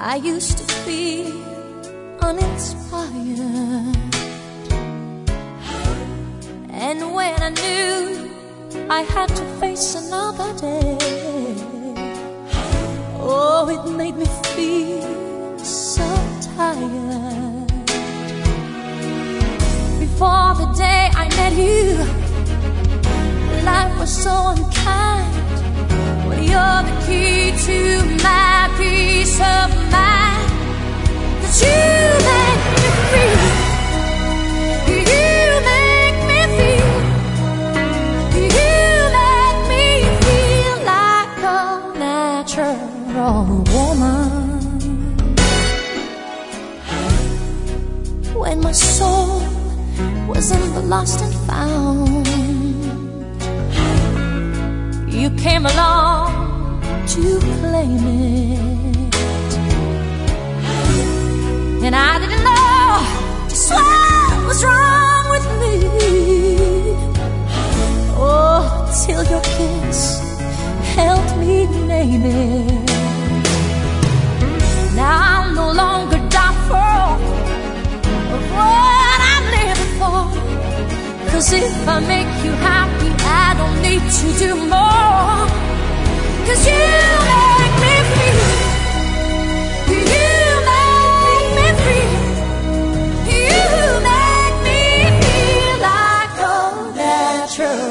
I used to feel uninspired, and when I knew I had to face another day, oh, it made me feel so tired. Before the day I met you, life was so unkind, but you're the key to my peace of mind. That you make me free, you make me feel, you make me feel like a natural woman. When my soul was in the lost and found, you came along to claim it, and I didn't know just what was wrong with me. Oh, till your kiss helped me name it. Now I'm no longer doubtful of what I'm living for, 'cause if I make you happy, I don't need to do more. 'Cause you make me free, you make me free, you make me feel like a natural